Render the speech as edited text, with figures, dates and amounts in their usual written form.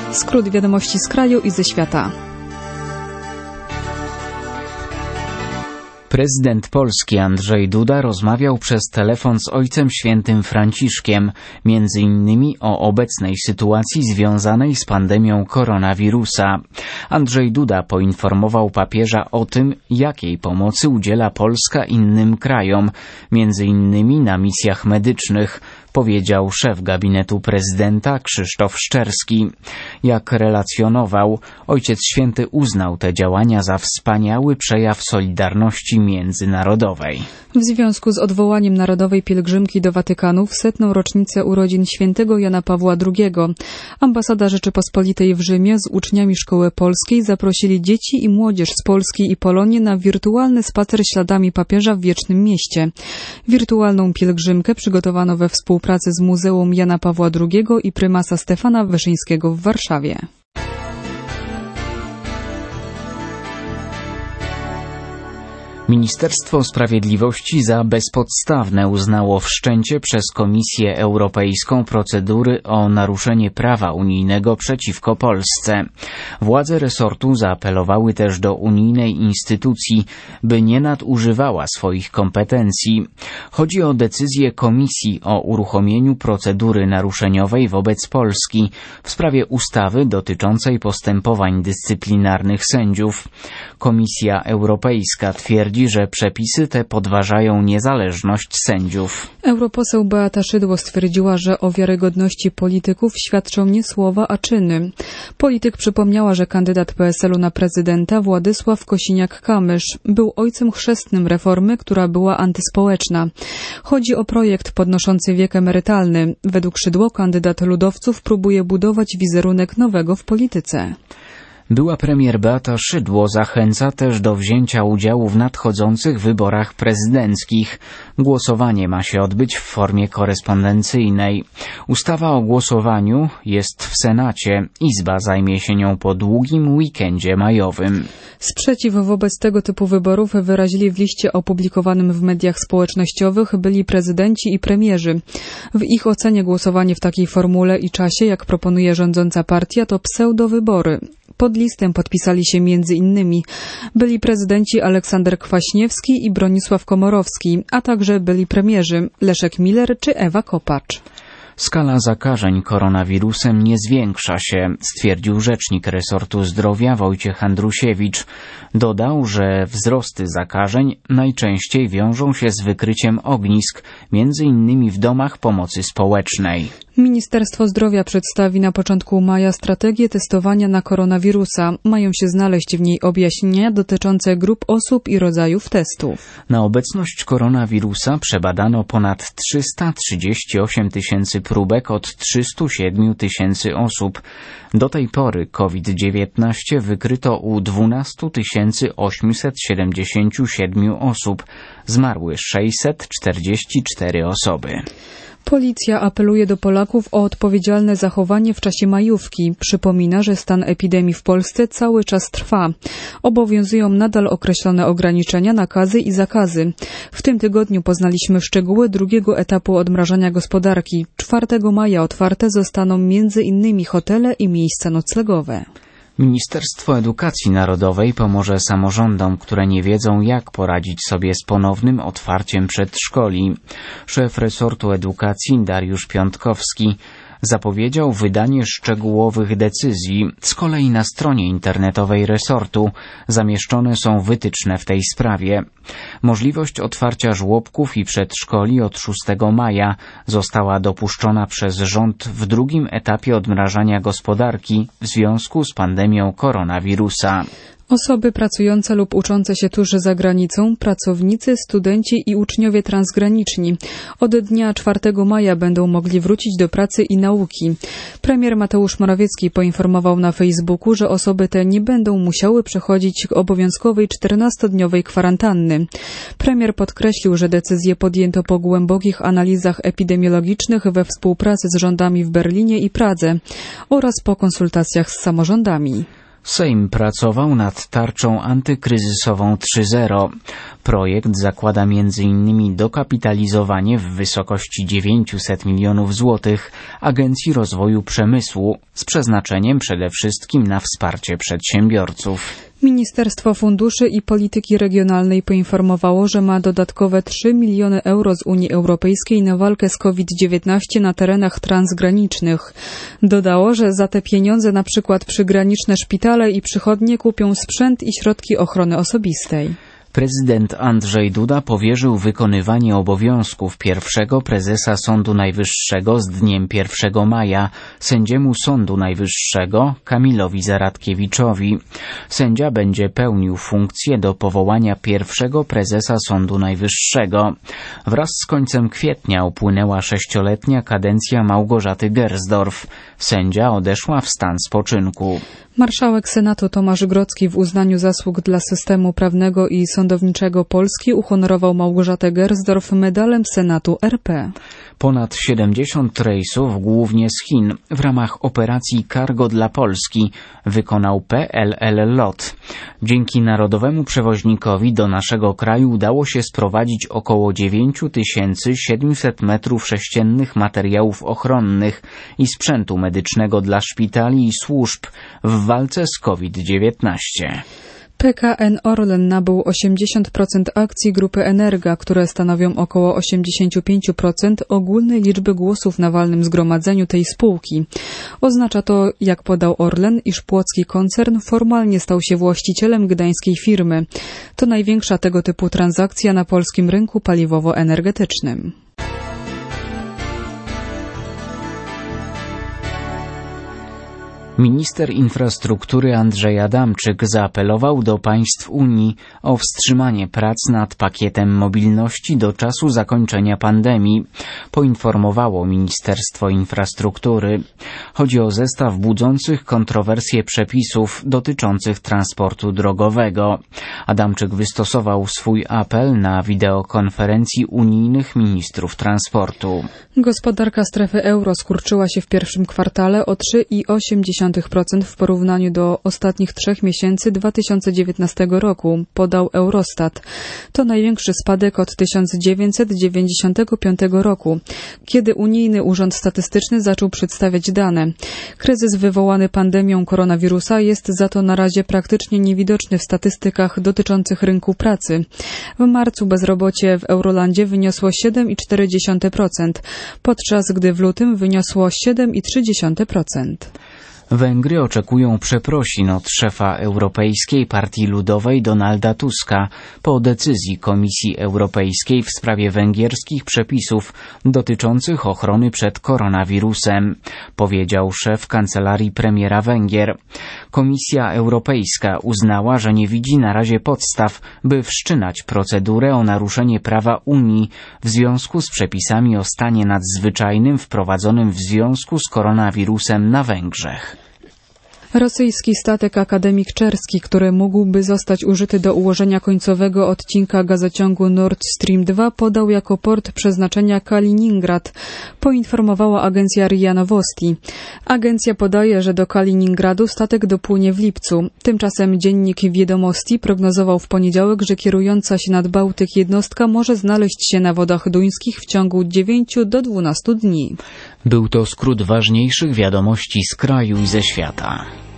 Skrót wiadomości z kraju i ze świata. Prezydent Polski Andrzej Duda rozmawiał przez telefon z Ojcem Świętym Franciszkiem, między innymi o obecnej sytuacji związanej z pandemią koronawirusa. Andrzej Duda poinformował papieża o tym, jakiej pomocy udziela Polska innym krajom, między innymi na misjach medycznych, powiedział szef gabinetu prezydenta Krzysztof Szczerski. Jak relacjonował, Ojciec Święty uznał te działania za wspaniały przejaw solidarności międzynarodowej. W związku z odwołaniem Narodowej Pielgrzymki do Watykanu w 100. rocznicę urodzin świętego Jana Pawła II, Ambasada Rzeczypospolitej w Rzymie z uczniami Szkoły Polskiej zaprosili dzieci i młodzież z Polski i Polonii na wirtualny spacer śladami papieża w Wiecznym Mieście. Wirtualną pielgrzymkę przygotowano we współpracy z Muzeum Jana Pawła II i prymasa Stefana Wyszyńskiego w Warszawie. Ministerstwo Sprawiedliwości za bezpodstawne uznało wszczęcie przez Komisję Europejską procedury o naruszenie prawa unijnego przeciwko Polsce. Władze resortu zaapelowały też do unijnej instytucji, by nie nadużywała swoich kompetencji. Chodzi o decyzję Komisji o uruchomieniu procedury naruszeniowej wobec Polski w sprawie ustawy dotyczącej postępowań dyscyplinarnych sędziów. Komisja Europejska twierdzi, że przepisy te podważają niezależność sędziów. Europoseł Beata Szydło stwierdziła, że o wiarygodności polityków świadczą nie słowa, a czyny. Polityk przypomniała, że kandydat PSL-u na prezydenta Władysław Kosiniak-Kamysz był ojcem chrzestnym reformy, która była antyspołeczna. Chodzi o projekt podnoszący wiek emerytalny. Według Szydło kandydat ludowców próbuje budować wizerunek nowego w polityce. Była premier Beata Szydło zachęca też do wzięcia udziału w nadchodzących wyborach prezydenckich. Głosowanie ma się odbyć w formie korespondencyjnej. Ustawa o głosowaniu jest w Senacie. Izba zajmie się nią po długim weekendzie majowym. Sprzeciw wobec tego typu wyborów wyrazili w liście opublikowanym w mediach społecznościowych byli prezydenci i premierzy. W ich ocenie głosowanie w takiej formule i czasie, jak proponuje rządząca partia, to pseudowybory. Pod listem podpisali się m.in. byli prezydenci Aleksander Kwaśniewski i Bronisław Komorowski, a także byli premierzy Leszek Miller czy Ewa Kopacz. Skala zakażeń koronawirusem nie zwiększa się, stwierdził rzecznik resortu zdrowia Wojciech Andrusiewicz. Dodał, że wzrosty zakażeń najczęściej wiążą się z wykryciem ognisk, m.in. w domach pomocy społecznej. Ministerstwo Zdrowia przedstawi na początku maja strategię testowania na koronawirusa. Mają się znaleźć w niej objaśnienia dotyczące grup osób i rodzajów testów. Na obecność koronawirusa przebadano ponad 338 tysięcy próbek od 307 tysięcy osób. Do tej pory COVID-19 wykryto u 12 877 osób. Zmarły 644 osoby. Policja apeluje do Polaków o odpowiedzialne zachowanie w czasie majówki. Przypomina, że stan epidemii w Polsce cały czas trwa. Obowiązują nadal określone ograniczenia, nakazy i zakazy. W tym tygodniu poznaliśmy szczegóły drugiego etapu odmrażania gospodarki. 4 maja otwarte zostaną m.in. hotele i miejsca noclegowe. Ministerstwo Edukacji Narodowej pomoże samorządom, które nie wiedzą, jak poradzić sobie z ponownym otwarciem przedszkoli. Szef resortu edukacji Dariusz Piątkowski zapowiedział wydanie szczegółowych decyzji. Z kolei na stronie internetowej resortu zamieszczone są wytyczne w tej sprawie. Możliwość otwarcia żłobków i przedszkoli od 6 maja została dopuszczona przez rząd w drugim etapie odmrażania gospodarki w związku z pandemią koronawirusa. Osoby pracujące lub uczące się tuż za granicą, pracownicy, studenci i uczniowie transgraniczni od dnia 4 maja będą mogli wrócić do pracy i nauki. Premier Mateusz Morawiecki poinformował na Facebooku, że osoby te nie będą musiały przechodzić obowiązkowej 14-dniowej kwarantanny. Premier podkreślił, że decyzję podjęto po głębokich analizach epidemiologicznych we współpracy z rządami w Berlinie i Pradze oraz po konsultacjach z samorządami. Sejm pracował nad tarczą antykryzysową 3.0. Projekt zakłada m.in. dokapitalizowanie w wysokości 900 milionów złotych Agencji Rozwoju Przemysłu z przeznaczeniem przede wszystkim na wsparcie przedsiębiorców. Ministerstwo Funduszy i Polityki Regionalnej poinformowało, że ma dodatkowe 3 miliony euro z Unii Europejskiej na walkę z COVID-19 na terenach transgranicznych. Dodało, że za te pieniądze na przykład przygraniczne szpitale i przychodnie kupią sprzęt i środki ochrony osobistej. Prezydent Andrzej Duda powierzył wykonywanie obowiązków pierwszego prezesa Sądu Najwyższego z dniem 1 maja sędziemu Sądu Najwyższego Kamilowi Zaradkiewiczowi. Sędzia będzie pełnił funkcję do powołania pierwszego prezesa Sądu Najwyższego. Wraz z końcem kwietnia upłynęła 6-letnia kadencja Małgorzaty Gersdorf. Sędzia odeszła w stan spoczynku. Marszałek Senatu Tomasz Grodzki w uznaniu zasług dla systemu prawnego i sądowniczego Polski uhonorował Małgorzatę Gersdorf medalem Senatu RP. Ponad 70 rejsów, głównie z Chin, w ramach operacji Cargo dla Polski wykonał PLL LOT. Dzięki narodowemu przewoźnikowi do naszego kraju udało się sprowadzić około 9700 m2 materiałów ochronnych i sprzętu medycznego dla szpitali i służb w walce z COVID-19. PKN Orlen nabył 80% akcji grupy Energa, które stanowią około 85% ogólnej liczby głosów na walnym zgromadzeniu tej spółki. Oznacza to, jak podał Orlen, iż płocki koncern formalnie stał się właścicielem gdańskiej firmy. To największa tego typu transakcja na polskim rynku paliwowo-energetycznym. Minister infrastruktury Andrzej Adamczyk zaapelował do państw Unii o wstrzymanie prac nad pakietem mobilności do czasu zakończenia pandemii, poinformowało Ministerstwo Infrastruktury. Chodzi o zestaw budzących kontrowersje przepisów dotyczących transportu drogowego. Adamczyk wystosował swój apel na wideokonferencji unijnych ministrów transportu. Gospodarka strefy euro skurczyła się w pierwszym kwartale o 3,8% w porównaniu do ostatnich 3 miesięcy 2019 roku, podał Eurostat. To największy spadek od 1995 roku, kiedy Unijny Urząd Statystyczny zaczął przedstawiać dane. Kryzys wywołany pandemią koronawirusa jest za to na razie praktycznie niewidoczny w statystykach dotyczących rynku pracy. W marcu bezrobocie w Eurolandzie wyniosło 7,4%, podczas gdy w lutym wyniosło 7,3%. Węgry oczekują przeprosin od szefa Europejskiej Partii Ludowej Donalda Tuska po decyzji Komisji Europejskiej w sprawie węgierskich przepisów dotyczących ochrony przed koronawirusem, powiedział szef kancelarii premiera Węgier. Komisja Europejska uznała, że nie widzi na razie podstaw, by wszczynać procedurę o naruszenie prawa Unii w związku z przepisami o stanie nadzwyczajnym wprowadzonym w związku z koronawirusem na Węgrzech. Rosyjski statek Akademik Czerski, który mógłby zostać użyty do ułożenia końcowego odcinka gazociągu Nord Stream 2, podał jako port przeznaczenia Kaliningrad, poinformowała agencja RIA Novosti. Agencja podaje, że do Kaliningradu statek dopłynie w lipcu. Tymczasem dziennik Wiadomości prognozował w poniedziałek, że kierująca się nad Bałtyk jednostka może znaleźć się na wodach duńskich w ciągu 9 do 12 dni. Był to skrót ważniejszych wiadomości z kraju i ze świata.